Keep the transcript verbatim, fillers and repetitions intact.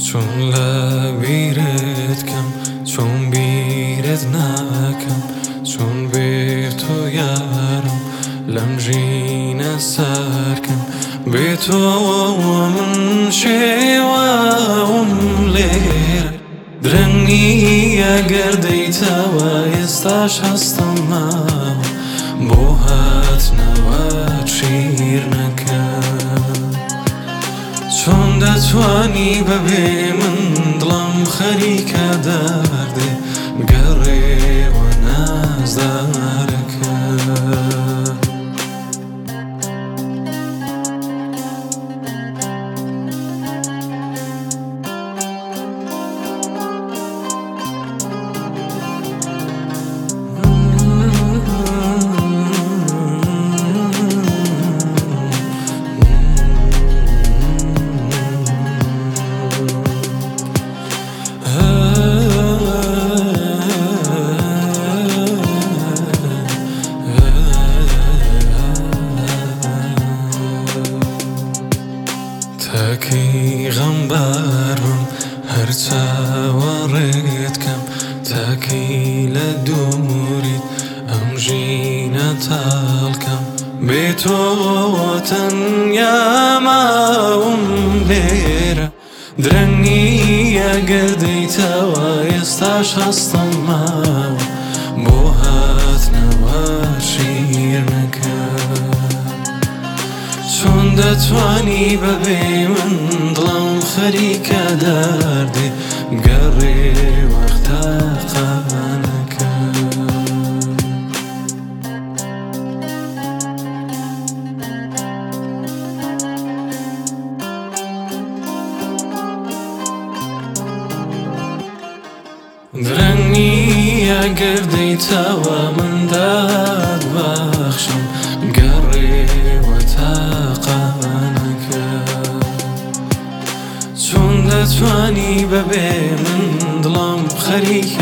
چون لبیرت کم، چون بیرت نکم، چون بی تو یارم لمجین سرکم. بی تو من شیوام لیر درنگی اگر دیتا ایستاش هستم بو هات نوات شیر نکم. چون دتوانی ببی من دلم خریکه درده گره و نازدارکه. تاکی غمبارم هر چاوەڕێت کەم، تاکی لە دووریت ئەم ژینە تاڵکەم. بێ تۆ تەنیا ماوم لێرە درەنگی ئەگەر دەیتەوە ئێستاش هەستم ماوە بۆ هاتنەوە شیر نەکەم. چون دەتوانی بەبێ من دڵم خەریکە دەردێ گەڕێ وەختە قانەکە. درەنگی ئەگەر دەیتەوە من دادبەخشم گەڕێ چون دەتوانی بەبێ من دڵم خەریکە